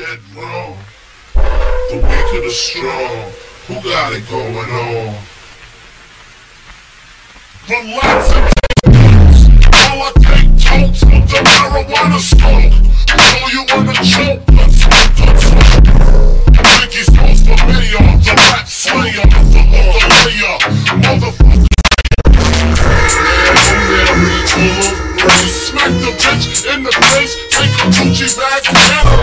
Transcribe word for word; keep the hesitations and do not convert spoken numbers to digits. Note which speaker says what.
Speaker 1: dead wrong. The weak or the strong, who got it going on? Relax and take notes while I take totes of the marijuana smoke. Know you wanna choke, let's smoke, let's smoke. Mickey's goes for video, the rap slayer, the hooker layer, motherfucker. Smack the bitch in the face, take a Gucci bag and